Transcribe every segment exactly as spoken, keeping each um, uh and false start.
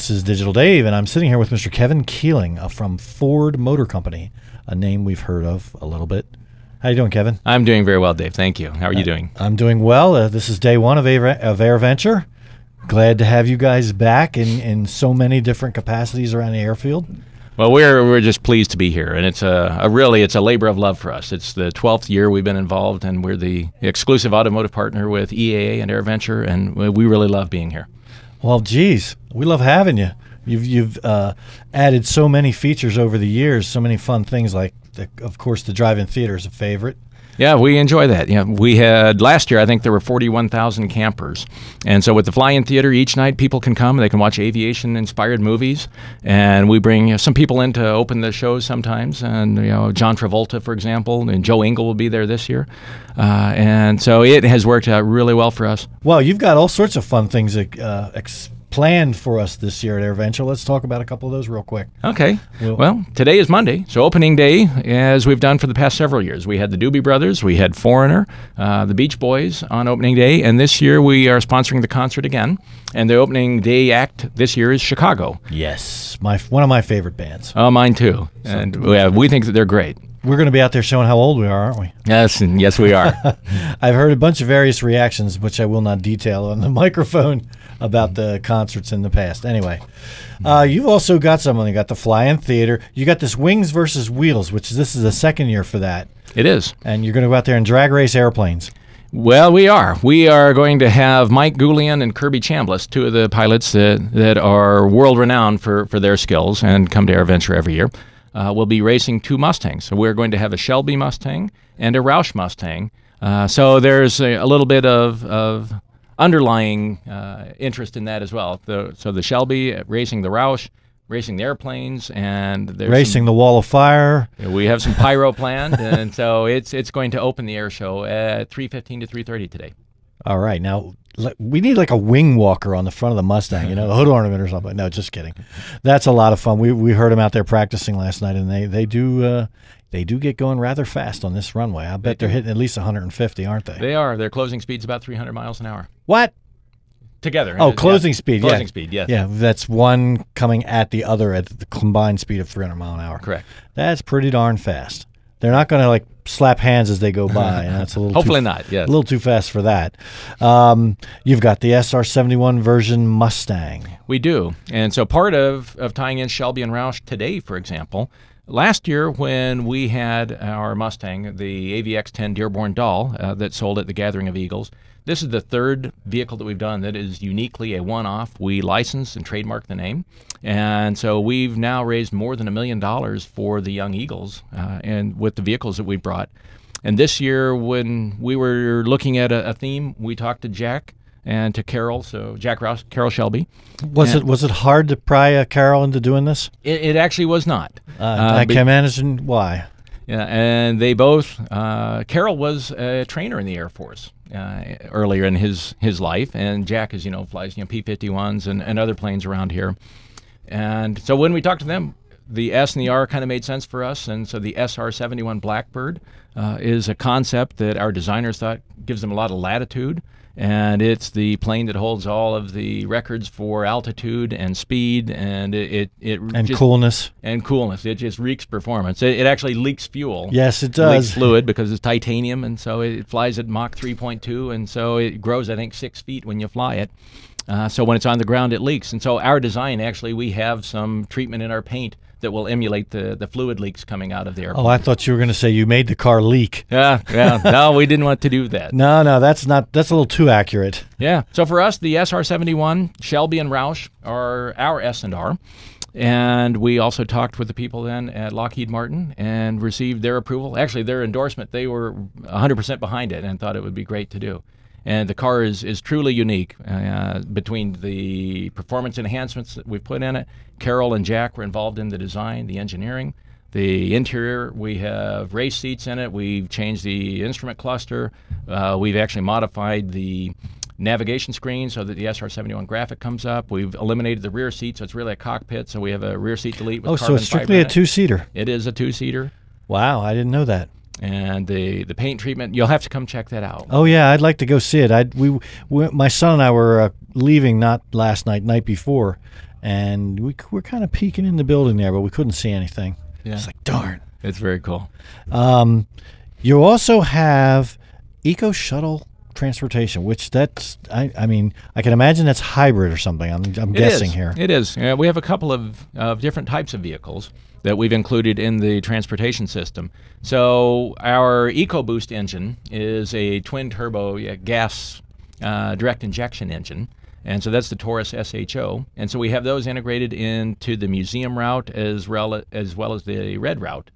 This is Digital Dave, and I'm sitting here with Mister Kevin Keeling uh, from Ford Motor Company, a name we've heard of a little bit. How you doing, Kevin? I'm doing very well, Dave. Thank you. How are you doing? I'm doing well. Uh, this is day one of, Air, of AirVenture. Glad to have you guys back in, in so many different capacities around the airfield. Well, we're we're just pleased to be here, and it's a, a really it's a labor of love for us. It's the twelfth year we've been involved, and we're the exclusive automotive partner with E A A and AirVenture, and we really love being here. Well, geez, we love having you. You've you've uh, added so many features over the years, so many fun things like, the, of course, the drive-in theater is a favorite. Yeah, we enjoy that. Yeah, we had last year, I think there were forty-one thousand campers. And so with the fly-in theater, each night people can come, they can watch aviation-inspired movies. And we bring you know, some people in to open the shows sometimes. And, you know, John Travolta, for example, and Joe Engle will be there this year. Uh, and so it has worked out really well for us. Well, you've got all sorts of fun things uh, ex- planned for us this year at AirVenture. Let's talk about a couple of those real quick. Okay. We'll, well, today is Monday, so opening day, as we've done for the past several years. We had the Doobie Brothers, we had Foreigner, uh, the Beach Boys on opening day, and this year we are sponsoring the concert again. And the opening day act this year is Chicago. Yes, my one of my favorite bands. Oh, mine too. So, and yeah, we think that they're great. We're going to be out there showing how old we are, aren't we? Yes, and yes, we are. I've heard a bunch of various reactions, which I will not detail on the microphone, about the concerts in the past. Anyway, uh, you've also got someone. You got the fly-in theater. You got this Wings versus Wheels, which this is the second year for that. It is. And you're going to go out there and drag race airplanes. Well, we are. We are going to have Mike Goulian and Kirby Chambliss, two of the pilots that, that are world-renowned for, for their skills and come to AirVenture every year. Uh, we'll be racing two Mustangs. So we're going to have a Shelby Mustang and a Roush Mustang. Uh, so there's a, a little bit of, of underlying uh, interest in that as well. The, so the Shelby racing the Roush, racing the airplanes, and there's racing some, the wall of fire. We have some pyro planned, and so it's it's going to open the air show at three fifteen to three thirty today. All right, now we need like a wing walker on the front of the Mustang, you know, a hood ornament or something. No, just kidding. That's a lot of fun. We we heard them out there practicing last night, and they they do uh, they do get going rather fast on this runway. I bet they they're hitting at least one hundred fifty, aren't they? They are. Their closing speed's about three hundred miles an hour. What? Together. Oh, closing yeah. speed. Closing yeah. speed. Yes. Yeah, that's one coming at the other at the combined speed of three hundred mile an hour. Correct. That's pretty darn fast. They're not going to like slap hands as they go by. And that's a little hopefully too, not. Yes. A little too fast for that. Um, you've got the S R seventy-one version Mustang. We do, and so part of of tying in Shelby and Roush today, for example. Last year, when we had our Mustang, the A V X ten Dearborn Doll uh, that sold at the Gathering of Eagles, this is the third vehicle that we've done that is uniquely a one-off. We licensed and trademarked the name, and so we've now raised more than a million dollars for the Young Eagles, uh, and with the vehicles that we brought. And this year, when we were looking at a, a theme, we talked to Jack and to Carol, so Jack Rouse, Carol Shelby. Was and it was it hard to pry uh, Carol into doing this? It, it actually was not. Uh, uh, I can imagine why. Yeah, and they both. Uh, Carol was a trainer in the Air Force uh, earlier in his, his life, and Jack, as you know, flies you know P fifty-ones and, and other planes around here. And so when we talked to them, the S and the R kind of made sense for us, and so the S R seventy-one Blackbird uh, is a concept that our designers thought gives them a lot of latitude. And it's the plane that holds all of the records for altitude and speed, and it it, it and just, coolness and coolness. It just reeks performance. It, it actually leaks fuel. Yes, it It does. leaks fluid because it's titanium, and so it flies at Mach three point two, and so it grows, I think, six feet when you fly it. Uh, so when it's on the ground, it leaks. And so our design, actually, we have some treatment in our paint that will emulate the, the fluid leaks coming out of the airplane. Oh, I thought you were going to say you made the car leak. Yeah, yeah. No, we didn't want to do that. No, no, that's not. That's a little too accurate. Yeah. So for us, the S R seventy-one, Shelby and Roush are our S and R. And we also talked with the people then at Lockheed Martin and received their approval. Actually, their endorsement, they were one hundred percent behind it and thought it would be great to do. And the car is, is truly unique uh, between the performance enhancements that we put in it. Carol and Jack were involved in the design, the engineering. The interior, we have race seats in it. We've changed the instrument cluster. Uh, we've actually modified the navigation screen so that the S R seventy-one graphic comes up. We've eliminated the rear seat, so it's really a cockpit. So we have a rear seat delete with oh, carbon so it's strictly fiber a two-seater. It is a two-seater. Wow, I didn't know that. And the, the paint treatment, you'll have to come check that out. Oh yeah, I'd like to go see it. I we, we my son and I were uh, leaving not last night, night before, and we we're kind of peeking in the building there, but we couldn't see anything. Yeah. It's like, darn. It's very cool. Um, you also have Eco Shuttle Transportation, which that's, I, I mean, I can imagine that's hybrid or something. I'm, I'm It guessing is. here. It is. Yeah, we have a couple of, of different types of vehicles that we've included in the transportation system. So our EcoBoost engine is a twin-turbo yeah, gas uh, direct injection engine. And so that's the Taurus S H O. And so we have those integrated into the museum route as well as, well as the red route.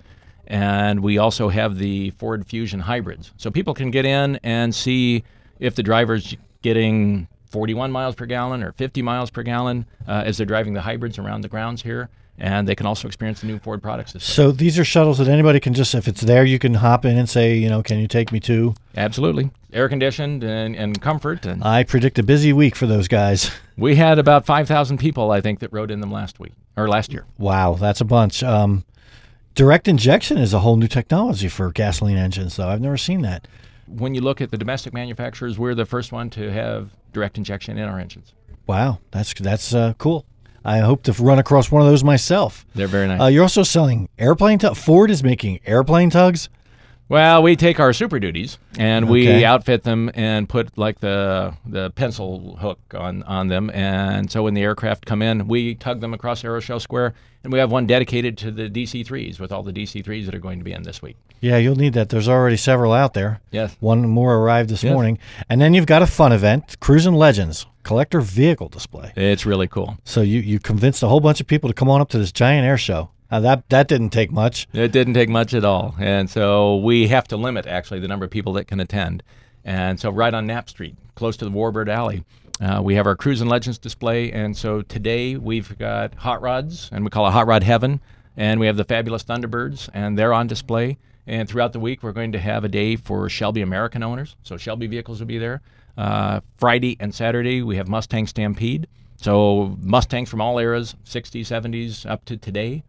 And we also have the Ford Fusion hybrids. So people can get in and see if the driver's getting forty-one miles per gallon or fifty miles per gallon uh, as they're driving the hybrids around the grounds here. And they can also experience the new Ford products this So these are shuttles that anybody can just, if it's there, you can hop in and say, you know, can you take me to? Absolutely. Air conditioned and, and comfort. And I predict a busy week for those guys. we had about five thousand people, I think, that rode in them last week or last year. Wow, that's a bunch. Um, direct injection is a whole new technology for gasoline engines, though. I've never seen that. When you look at the domestic manufacturers, we're the first one to have direct injection in our engines. Wow, that's that's uh, cool. I hope to run across one of those myself. They're very nice. Uh, you're also selling airplane tugs. Ford is making airplane tugs. Well, we take our Super Duties and Okay. we outfit them and put like the the pencil hook on, on them. And so when the aircraft come in, we tug them across Aeroshell Square. And we have one dedicated to the D C threes with all the D C threes that are going to be in this week. Yeah, you'll need that. There's already several out there. Yes. One more arrived this Yes. morning. And then you've got a fun event, Cruisin' Legends, collector vehicle display. It's really cool. So you, you convinced a whole bunch of people to come on up to this giant air show. Now that that didn't take much. It didn't take much at all. And so we have to limit, actually, the number of people that can attend. And so right on Knapp Street, close to the Warbird Alley, uh, we have our Cruisin' Legends display. And so today we've got hot rods, and we call it Hot Rod Heaven. And we have the fabulous Thunderbirds, and they're on display. And throughout the week, we're going to have a day for Shelby American owners. So Shelby vehicles will be there. Uh, Friday and Saturday, we have Mustang Stampede. So Mustangs from all eras, sixties, seventies, up to today.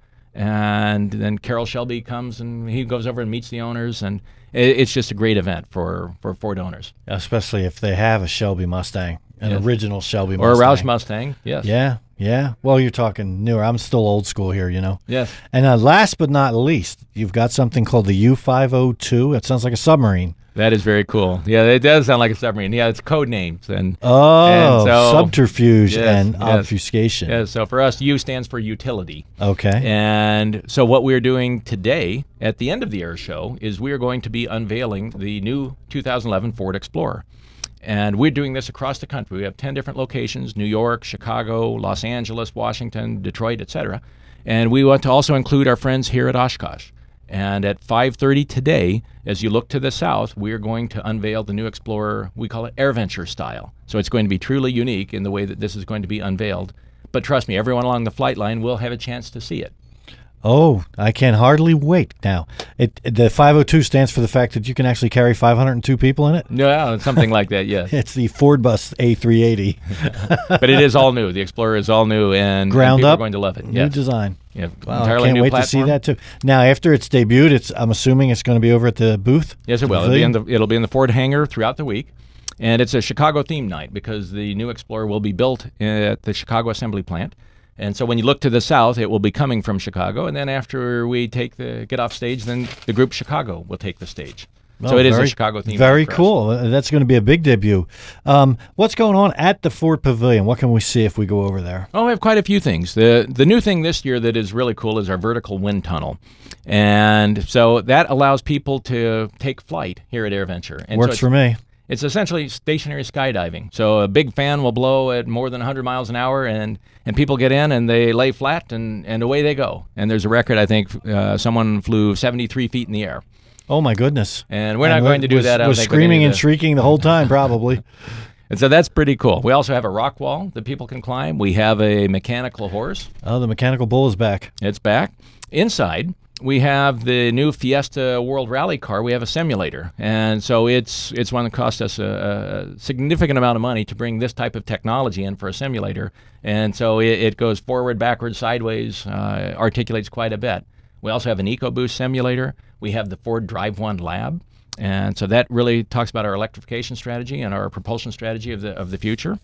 And then Carroll Shelby comes and he goes over and meets the owners, and it, it's just a great event for, for Ford owners. Especially if they have a Shelby Mustang, an Yes. original Shelby Or Mustang. a Roush Mustang, yes. Yeah, yeah. Well, you're talking newer. I'm still old school here, you know. Yes. And uh, last but not least, you've got something called the U five oh two. It sounds like a submarine. That is very cool. Yeah, it does sound like a submarine. Yeah, it's code names. And, Oh, and so, subterfuge yes, and yes. obfuscation. Yeah, so for us, U stands for utility. Okay. And so what we're doing today at the end of the air show is we are going to be unveiling the new two thousand eleven Ford Explorer. And we're doing this across the country. We have ten different locations: New York, Chicago, Los Angeles, Washington, Detroit, et cetera. And we want to also include our friends here at Oshkosh. And at five thirty today, as you look to the south, we are going to unveil the new Explorer. We call it AirVenture style. So it's going to be truly unique in the way that this is going to be unveiled. But trust me, everyone along the flight line will have a chance to see it. Oh, I can hardly wait. Now, it, the five oh two stands for the fact that you can actually carry five hundred two people in it. No, something like that, yes. It's the Ford Bus A three eighty. But it is all new. The Explorer is all new, and, Ground and people up, are going to love it. new Yes. design. Yeah, Wow, I entirely can't new wait platform. to see that too. Now, after it's debuted, it's I'm assuming it's going to be over at the booth. Yes, it the will. It'll be, in pavilion? the, it'll be in the Ford hangar throughout the week. And it's a Chicago theme night because the new Explorer will be built at the Chicago Assembly Plant. And so when you look to the south, it will be coming from Chicago. And then after we take the get off stage, then the group Chicago will take the stage. So Oh, it is very- a Chicago theme. Very night for us. cool. Uh, That's going to be a big debut. Um, what's going on at the Ford Pavilion? What can we see if we go over there? Oh, we have quite a few things. The the new thing this year that is really cool is our vertical wind tunnel. And so that allows people to take flight here at AirVenture. And so Works it's, for me. It's essentially stationary skydiving. So a big fan will blow at more than one hundred miles an hour, and, and people get in and they lay flat, and, and away they go. And there's a record, I think, uh, someone flew seventy-three feet in the air. Oh my goodness! And we're And not going to do was, that. I don't Was think, with any screaming of and the- shrieking the whole time, probably. And so that's pretty cool. We also have a rock wall that people can climb. We have a mechanical horse. Oh, the mechanical bull is back. It's back. Inside, we have the new Fiesta World Rally car. We have a simulator. And so it's it's one that cost us a, a significant amount of money to bring this type of technology in for a simulator. And so it, it goes forward, backwards, sideways, uh, articulates quite a bit. We also have an EcoBoost simulator. We have the Ford Drive One Lab. And so that really talks about our electrification strategy and our propulsion strategy of the of the future.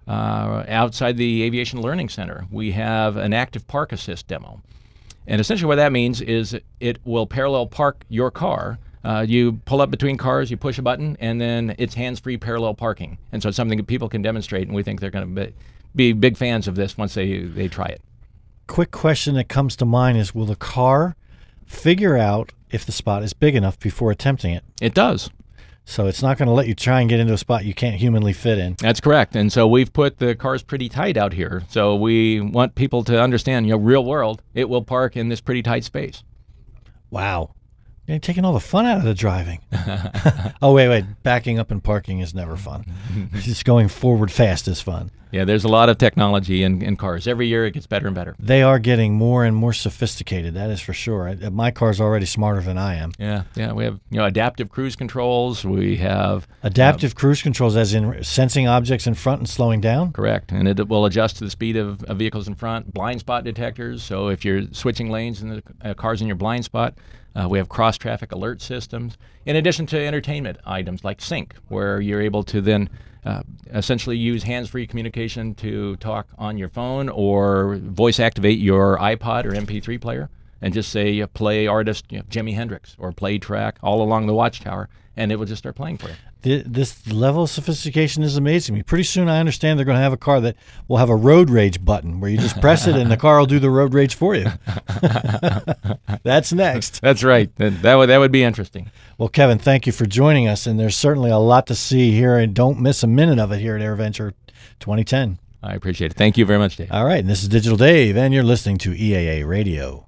uh, outside the Aviation Learning Center, we have an active park assist demo. And essentially what that means is it will parallel park your car. Uh, you pull up between cars, you push a button, and then it's hands-free parallel parking. And so it's something that people can demonstrate, and we think they're going to be, be big fans of this once they, they try it. Quick question that comes to mind is, will the car figure out if the spot is big enough before attempting it? It does. So it's not going to let you try and get into a spot you can't humanly fit in. That's correct. And so we've put the cars pretty tight out here. So we want people to understand, you know, real world, it will park in this pretty tight space. Wow. You're taking all the fun out of the driving. Oh, wait, wait. Backing up and parking is never fun. Just going forward fast is fun. Yeah, there's a lot of technology in, in cars. Every year it gets better and better. They are getting more and more sophisticated, that is for sure. I, my car's already smarter than I am. Yeah, yeah. We have, you know, adaptive cruise controls. We have adaptive uh, cruise controls, as in sensing objects in front and slowing down? Correct. And it will adjust to the speed of, of vehicles in front. Blind spot detectors. So if you're switching lanes and the uh, car's in your blind spot, uh, we have cross-traffic alert systems. In addition to entertainment items like Sync, where you're able to then Uh, essentially use hands-free communication to talk on your phone or voice activate your iPod or M P three player and just say uh, play artist you know, Jimi Hendrix or play track all along the watchtower, and it will just start playing for you. The, this level of sophistication is amazing me. Pretty soon I understand they're going to have a car that will have a road rage button where you just press it and the car will do the road rage for you. That's next. That's right. That, that, would, that would be interesting. Well, Kevin, thank you for joining us, and there's certainly a lot to see here, and don't miss a minute of it here at AirVenture twenty ten. I appreciate it. Thank you very much, Dave. All right, and this is Digital Dave, and you're listening to E A A Radio.